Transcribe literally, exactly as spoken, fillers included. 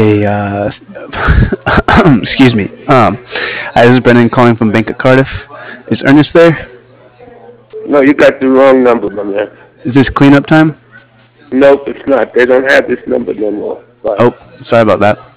Hey, uh, excuse me. Um, hi, this is Brendan calling from Bank of Cardiff. Is Ernest there? No, you got the wrong number, my man. Is this cleanup time? Nope, it's not. They don't have this number no more. Bye. Oh, sorry about that.